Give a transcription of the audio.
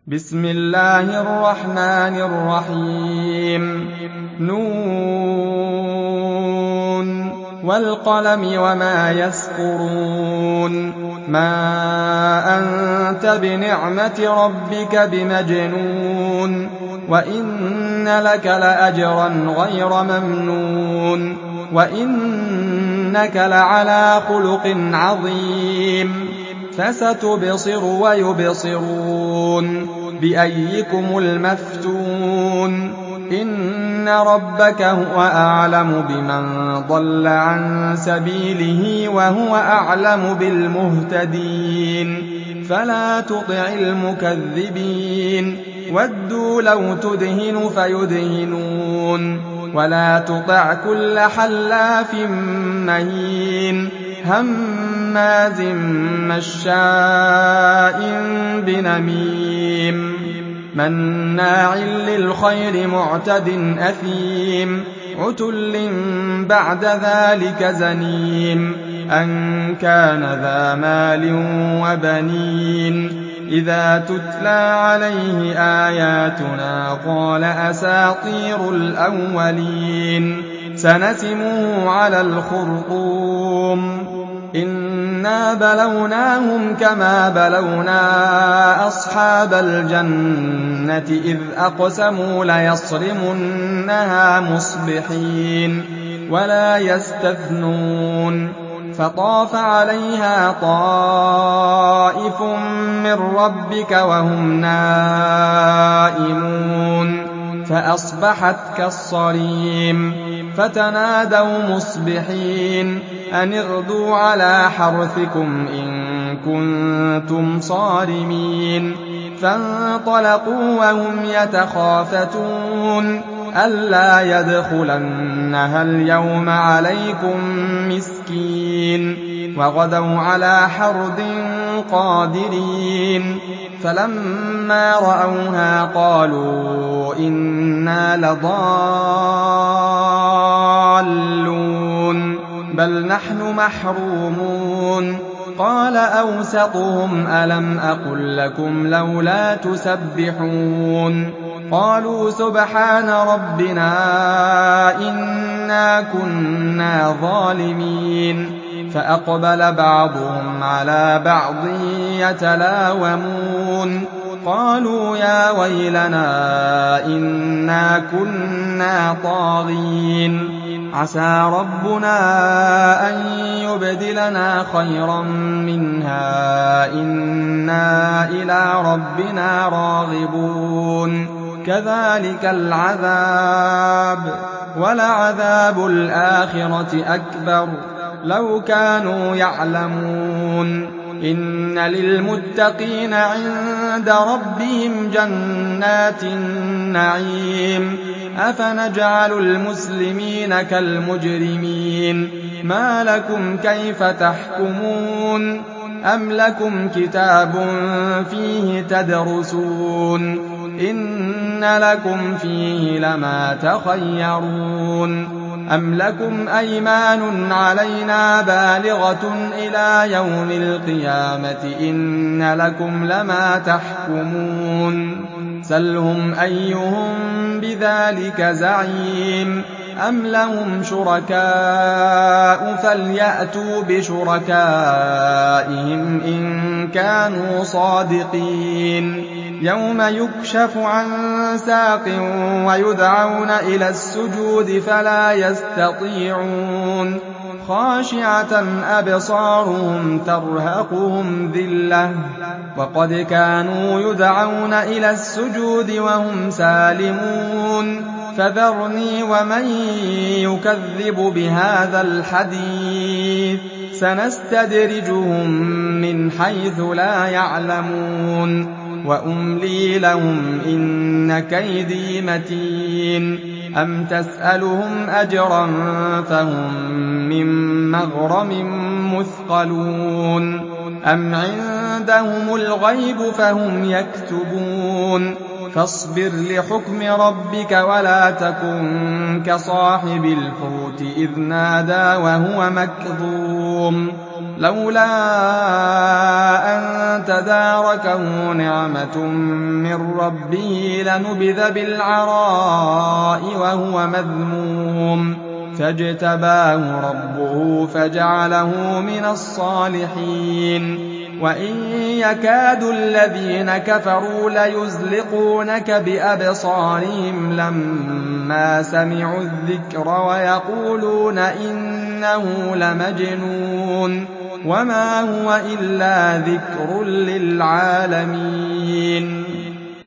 بسم الله الرحمن الرحيم نون والقلم وما يسطرون ما أنت بنعمة ربك بمجنون وإن لك لأجرا غير ممنون وإنك لعلى خلق عظيم فستبصر ويبصرون بأيكم المفتون إن ربك هو أعلم بمن ضل عن سبيله وهو أعلم بالمهتدين فلا تطع المكذبين ودوا لو تدهن فيدهنون ولا تطع كل حلاف مهين هماز مشاء بنميم مناع للخير معتد أثيم عتل بعد ذلك زنيم أن كان ذا مال وبنين إذا تتلى عليه آياتنا قال أساطير الأولين سنسمه على الخرطوم إنا بلوناهم كما بلونا أصحاب الجنة إذ أقسموا ليصرمنها مصبحين ولا يستثنون فطاف عليها طائف من ربك وهم نائمون فأصبحت كالصريم فتنادوا مصبحين أن اغدوا على حرثكم إن كنتم صارمين فانطلقوا وهم يتخافتون ألا يدخلنها اليوم عليكم مسكين وغدوا على حرد قادرين فلما رأوها قالوا إنا لضالون بل نحن محرومون قال أوسطهم ألم أقل لكم لولا تسبحون قالوا سبحان ربنا إنا كنا ظالمين فأقبل بعضهم على بعض يتلاومون قالوا يا ويلنا إنا كنا طاغين عسى ربنا أن يبدلنا خيرا منها إنا إلى ربنا راغبون كذلك العذاب ولعذاب الآخرة أكبر لو كانوا يعلمون إن للمتقين عند ربهم جنات النعيم أفنجعل المسلمين كالمجرمين ما لكم كيف تحكمون أم لكم كتاب فيه تدرسون إن لكم فيه لما تخيرون أم لكم أيمان علينا بالغة إلى يوم القيامة إن لكم لما تحكمون سلهم أيهم بذلك زعيم أم لهم شركاء فليأتوا بشركائهم إن كانوا صادقين يوم يكشف عن ساق ويدعون إلى السجود فلا يستطيعون خاشعة أبصارهم ترهقهم ذلة وقد كانوا يدعون إلى السجود وهم سالمون فذرني ومن يكذب بهذا الحديث سنستدرجهم من حيث لا يعلمون وأملي لهم إن كيدي متين أم تسألهم أجرا فهم من مغرم مثقلون أم عندهم الغيب فهم يكتبون فاصبر لحكم ربك ولا تكن كصاحب الحوت إذ نادى وهو مكظوم لولا أن تداركه نعمة من ربه لنبذ بالعراء وهو مذموم فاجتباه ربه فجعله من الصالحين وإن يكاد الذين كفروا ليزلقونك بأبصارهم لما سمعوا الذكر ويقولون إنه لمجنون وما هو إلا ذكر للعالمين